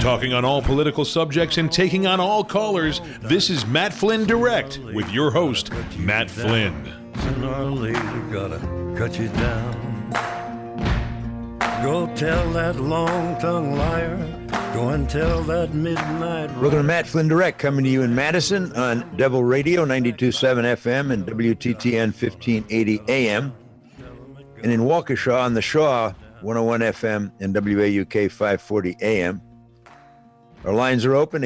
Talking on all political subjects and taking on all callers, this is Matt Flynn Direct with your host, Matt Flynn. Sooner or later, gotta cut you down. Go tell that long-tongued liar. Go and tell that midnight. Welcome to Matt Flynn Direct, coming to you in Madison on Devil Radio 92.7 FM and WTTN 1580 AM. And in Waukesha on the Shaw 101 FM and WAUK 540 AM. Our lines are open,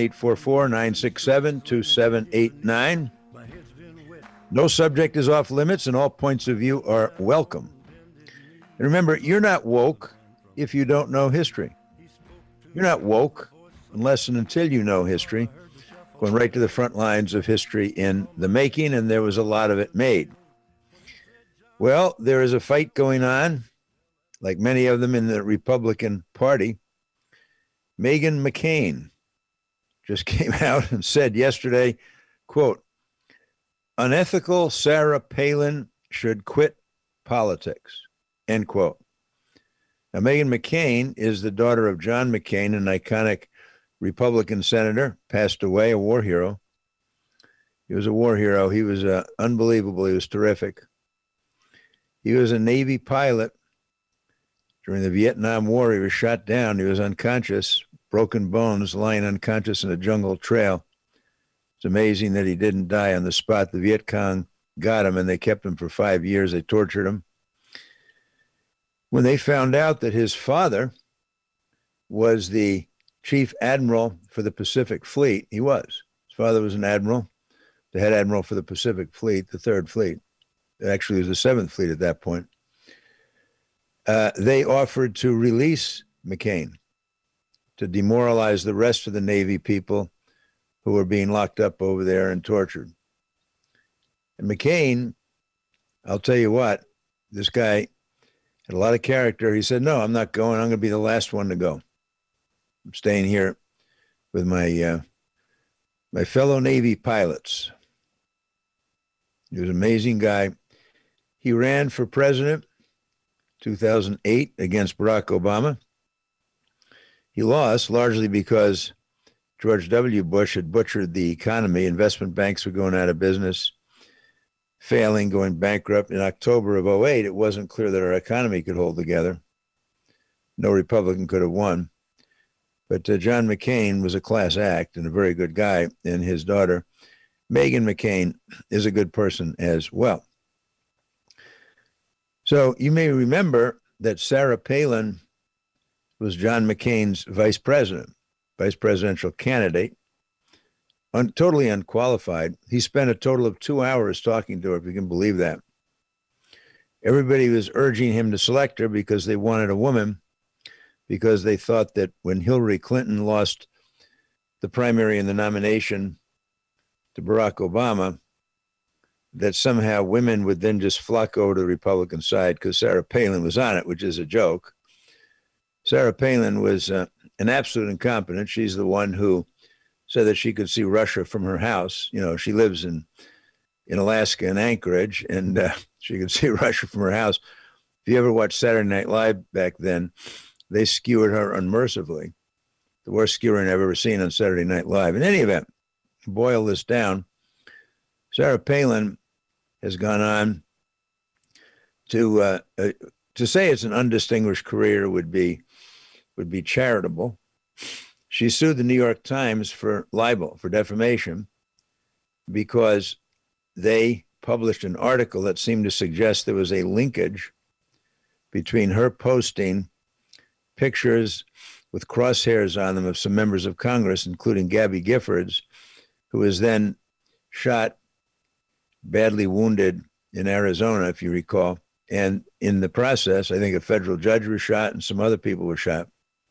844-967-2789. No subject is off limits and all points of view are welcome. And remember, you're not woke if you don't know history. You're not woke unless and until you know history, going right to the front lines of history in the making, and there was a lot of it made. Well, there is a fight going on, like many of them in the Republican Party. Meghan McCain just came out and said yesterday, quote, "Unethical Sarah Palin should quit politics," end quote. Now, Meghan McCain is the daughter of John McCain, an iconic Republican senator, passed away, a war hero. He was a war hero. He was unbelievable. He was terrific. He was a Navy pilot. During the Vietnam War, he was shot down. He was unconscious, broken bones, lying unconscious in a jungle trail. It's amazing that he didn't die on the spot. The Viet Cong got him, and they kept him for 5 years. They tortured him. When they found out that his father was the chief admiral for the Pacific Fleet, he was. His father was an admiral, the head admiral for the Pacific Fleet, the Third Fleet. It actually was the Seventh Fleet at that point. They offered to release McCain to demoralize the rest of the Navy people who were being locked up over there and tortured. And McCain, I'll tell you what, this guy had a lot of character. He said, "No, I'm not going. I'm going to be the last one to go. I'm staying here with my my fellow Navy pilots." He was an amazing guy. He ran for president 2008 against Barack Obama. He lost largely because George W. Bush had butchered the economy. Investment banks were going out of business, failing, going bankrupt. In October of 2008, it wasn't clear that our economy could hold together. No Republican could have won. But John McCain was a class act and a very good guy, and his daughter, Meghan McCain, is a good person as well. So you may remember that Sarah Palin was John McCain's vice presidential candidate, totally unqualified. He spent a total of 2 hours talking to her, if you can believe that. Everybody was urging him to select her because they wanted a woman, because they thought that when Hillary Clinton lost the primary and the nomination to Barack Obama, that somehow women would then just flock over to the Republican side because Sarah Palin was on it, which is a joke. Sarah Palin was an absolute incompetent. She's the one who said that she could see Russia from her house. You know, she lives in Alaska, in Anchorage, and she could see Russia from her house. If you ever watched Saturday Night Live back then, they skewered her unmercifully. The worst skewering I've ever seen on Saturday Night Live. In any event, to boil this down, Sarah Palin has gone on to say it's an undistinguished career would be charitable. She sued the New York Times for libel, for defamation, because they published an article that seemed to suggest there was a linkage between her posting pictures with crosshairs on them of some members of Congress, including Gabby Giffords, who was then shot, badly wounded in Arizona, if you recall. And in the process, I think a federal judge was shot and some other people were shot.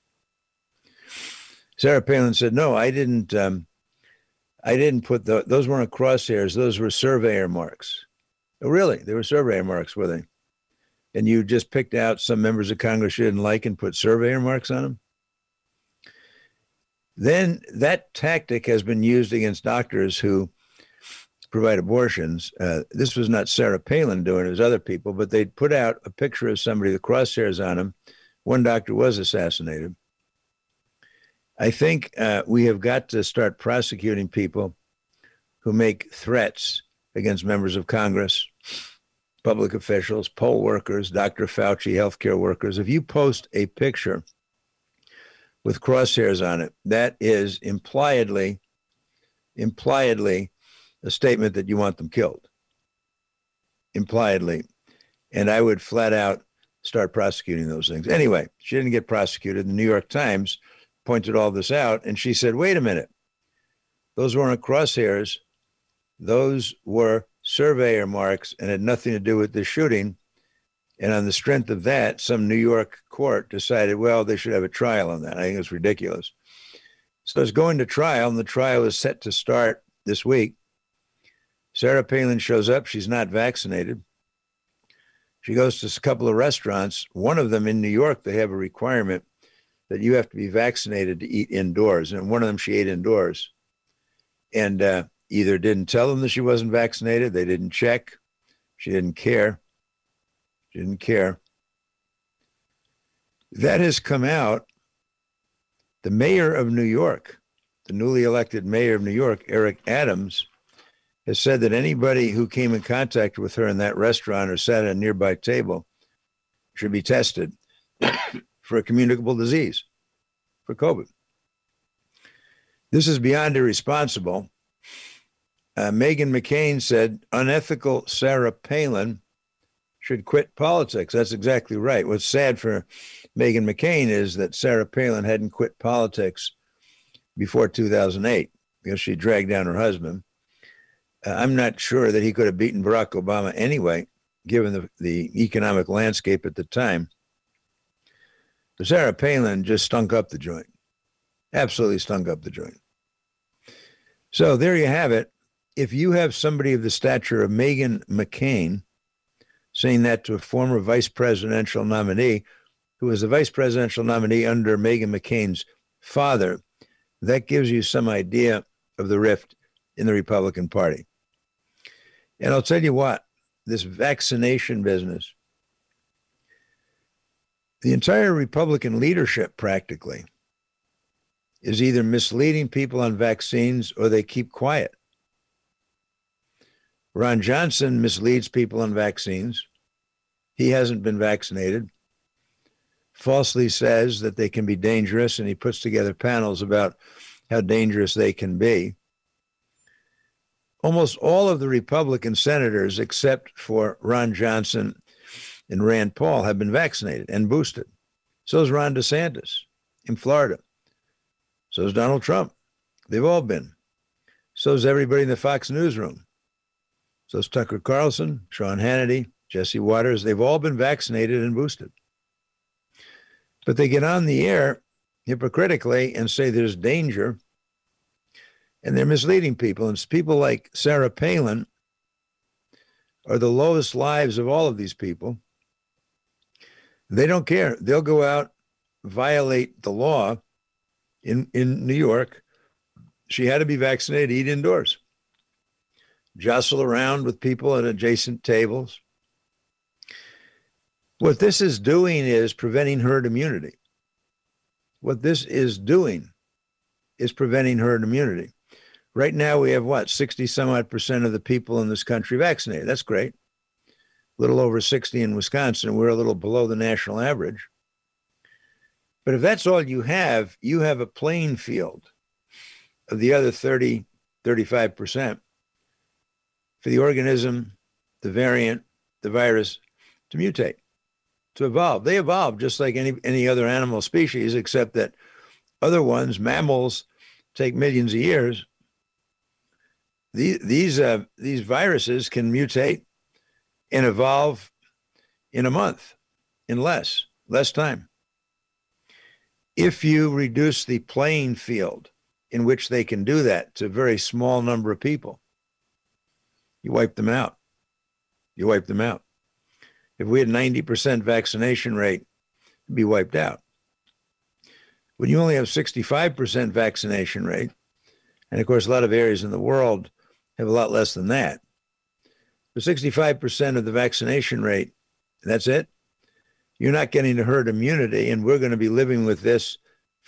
Sarah Palin said, "No, I didn't put those weren't crosshairs. Those were surveyor marks." Oh, really? They were surveyor marks, were they? And you just picked out some members of Congress you didn't like and put surveyor marks on them? Then that tactic has been used against doctors who provide abortions. This was not Sarah Palin doing it, it was other people, but they'd put out a picture of somebody with crosshairs on him. One doctor was assassinated. I think we have got to start prosecuting people who make threats against members of Congress, public officials, poll workers, Dr. Fauci, healthcare workers. If you post a picture with crosshairs on it, that is impliedly a statement that you want them killed. Impliedly. And I would flat out start prosecuting those things. Anyway, she didn't get prosecuted. The New York Times pointed all this out, and she said, wait a minute. Those weren't crosshairs. Those were surveyor marks and had nothing to do with the shooting. And on the strength of that, some New York court decided, well, they should have a trial on that. I think it's ridiculous. So it's going to trial, and the trial is set to start this week. Sarah Palin shows up. She's not vaccinated. She goes to a couple of restaurants. One of them in New York, they have a requirement that you have to be vaccinated to eat indoors. And one of them, she ate indoors. And either didn't tell them that she wasn't vaccinated, they didn't check, she didn't care. She didn't care. That has come out. The mayor of New York, the newly elected mayor of New York, Eric Adams, has said that anybody who came in contact with her in that restaurant or sat at a nearby table should be tested for a communicable disease, for COVID. This is beyond irresponsible. Meghan McCain said unethical Sarah Palin should quit politics. That's exactly right. What's sad for Meghan McCain is that Sarah Palin hadn't quit politics before 2008 because she dragged down her husband. I'm not sure that he could have beaten Barack Obama anyway, given the economic landscape at the time. But Sarah Palin just stunk up the joint. Absolutely stunk up the joint. So there you have it. If you have somebody of the stature of Meghan McCain saying that to a former vice presidential nominee, who was the vice presidential nominee under Meghan McCain's father, that gives you some idea of the rift in the Republican Party. And I'll tell you what, this vaccination business, the entire Republican leadership practically is either misleading people on vaccines or they keep quiet. Ron Johnson misleads people on vaccines. He hasn't been vaccinated, falsely says that they can be dangerous, and he puts together panels about how dangerous they can be. Almost all of the Republican senators, except for Ron Johnson and Rand Paul, have been vaccinated and boosted. So is Ron DeSantis in Florida. So is Donald Trump. They've all been. So is everybody in the Fox newsroom. So is Tucker Carlson, Sean Hannity, Jesse Waters. They've all been vaccinated and boosted. But they get on the air hypocritically and say there's danger, and they're misleading people. And people like Sarah Palin are the lowest lives of all of these people. They don't care. They'll go out, violate the law in New York. She had to be vaccinated, eat indoors, jostle around with people at adjacent tables. What this is doing is preventing herd immunity. What this is doing is preventing herd immunity. Right now, we have 60 some odd % of the people in this country vaccinated. That's great. A little over 60 in Wisconsin. We're a little below the national average. But if that's all you have a playing field of the other 30, 35% for the organism, the variant, the virus to mutate, to evolve. They evolve just like any other animal species, except that other ones, mammals, take millions of years. These viruses can mutate and evolve in a month, in less time. If you reduce the playing field in which they can do that to a very small number of people, you wipe them out. You wipe them out. If we had 90% vaccination rate, it'd be wiped out. When you only have 65% vaccination rate, and of course a lot of areas in the world have a lot less than that, but 65% of the vaccination rate, that's it. You're not getting to herd immunity, and we're going to be living with this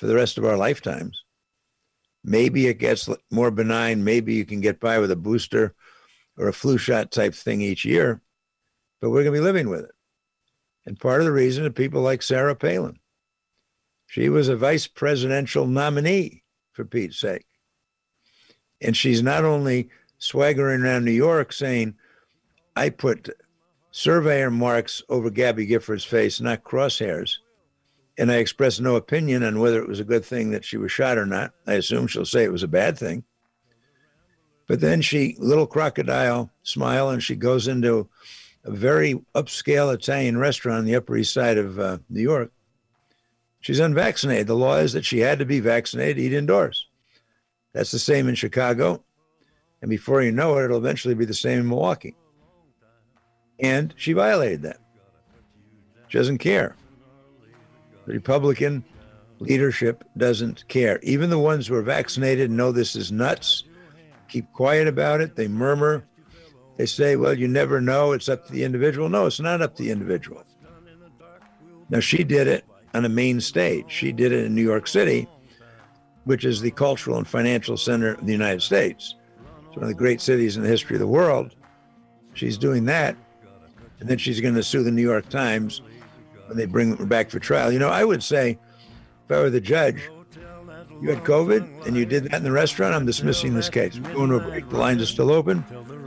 for the rest of our lifetimes. Maybe it gets more benign. Maybe you can get by with a booster or a flu shot type thing each year, but we're going to be living with it. And part of the reason is people like Sarah Palin. She was a vice presidential nominee, for Pete's sake. And she's not only swaggering around New York saying, I put surveyor marks over Gabby Gifford's face, not crosshairs. And I expressed no opinion on whether it was a good thing that she was shot or not. I assume she'll say it was a bad thing. But then she, little crocodile smile, and she goes into a very upscale Italian restaurant on the Upper East Side of New York. She's unvaccinated. The law is that she had to be vaccinated to eat indoors. That's the same in Chicago. And before you know it, it'll eventually be the same in Milwaukee. And she violated that. She doesn't care. The Republican leadership doesn't care. Even the ones who are vaccinated know this is nuts, keep quiet about it. They murmur. They say, well, you never know. It's up to the individual. No, it's not up to the individual. Now, she did it on a main stage. She did it in New York City, which is the cultural and financial center of the United States. It's one of the great cities in the history of the world. She's doing that. And then she's going to sue the New York Times when they bring her back for trial. You know, I would say, if I were the judge, you had COVID and you did that in the restaurant, I'm dismissing this case. We're going to a break. The lines are still open.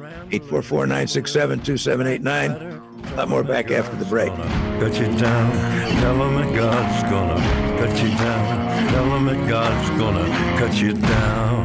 844-967-2789. A lot more back after the break. Cut you down. Tell them that God's gonna cut you down. Tell them that God's gonna cut you down.